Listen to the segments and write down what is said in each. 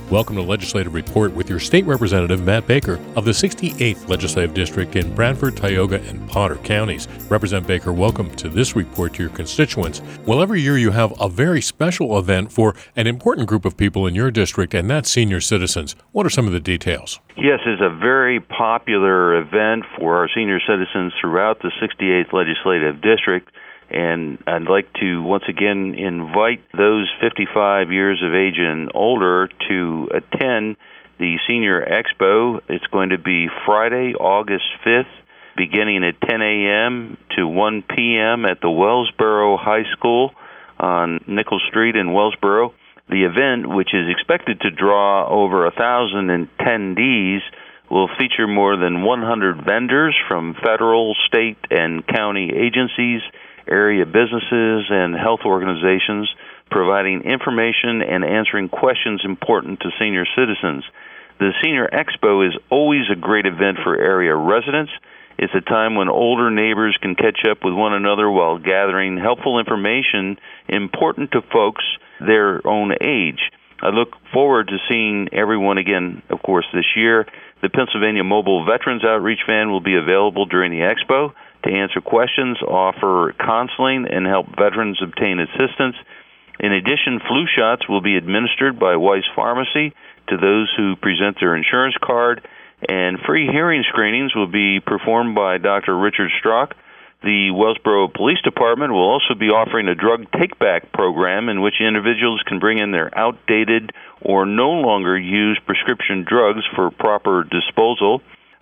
Welcome to Legislative Report with your State Representative, Matt Baker, of the 68th Legislative District in Brantford, Tioga, and Potter counties. Representative Baker, welcome to this report to your constituents. Well, every year you have a very special event for an important group of people in your district, and that's senior citizens. What are some of the details? Yes, it's a very popular event for our senior citizens throughout the 68th Legislative District. And I'd like to once again invite those 55 years of age and older to attend the Senior Expo. It's going to be Friday, August 5th, beginning at 10 a.m. to 1 p.m. at the Wellsboro High School on Nichols Street in Wellsboro. The event, which is expected to draw over 1,000 attendees, will feature more than 100 vendors from federal, state, and county agencies, area businesses, and health organizations, providing information and answering questions important to senior citizens. The Senior Expo is always a great event for area residents. It's a time when older neighbors can catch up with one another while gathering helpful information important to folks their own age. I look forward to seeing everyone again, of course, this year. The Pennsylvania Mobile Veterans Outreach Van will be available during the Expo to answer questions, offer counseling, and help veterans obtain assistance. In addition, flu shots will be administered by Weiss Pharmacy to those who present their insurance card, and free hearing screenings will be performed by Dr. Richard Strock. The Wellsboro Police Department will also be offering a drug take-back program in which individuals can bring in their outdated or no longer used prescription drugs for proper disposal.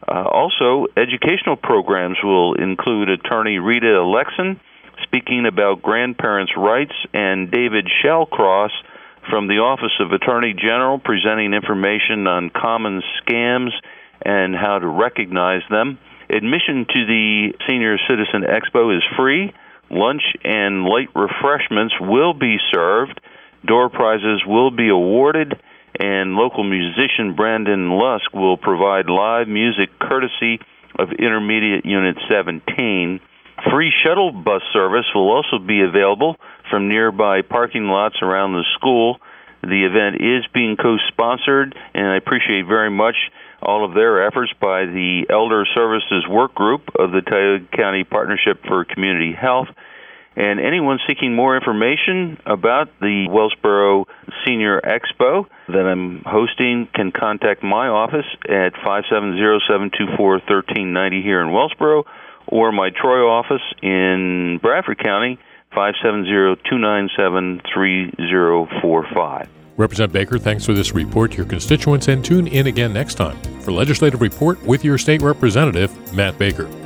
Also, educational programs will include attorney Rita Alexin speaking about grandparents' rights, and David Shallcross from the Office of Attorney General presenting information on common scams and how to recognize them. Admission to the Senior Citizen Expo is free. Lunch and light refreshments will be served. Door prizes will be awarded, and local musician Brandon Lusk will provide live music courtesy of Intermediate Unit 17. Free shuttle bus service will also be available from nearby parking lots around the school. The event is being co-sponsored, and I appreciate very much all of their efforts by the Elder Services Work Group of the Tioga County Partnership for Community Health. And anyone seeking more information about the Wellsboro Senior Expo that I'm hosting can contact my office at 570-724-1390 here in Wellsboro, or my Troy office in Bradford County, 570-297-3045. Representative Baker, thanks for this report to your constituents, and tune in again next time for Legislative Report with your State Representative, Matt Baker.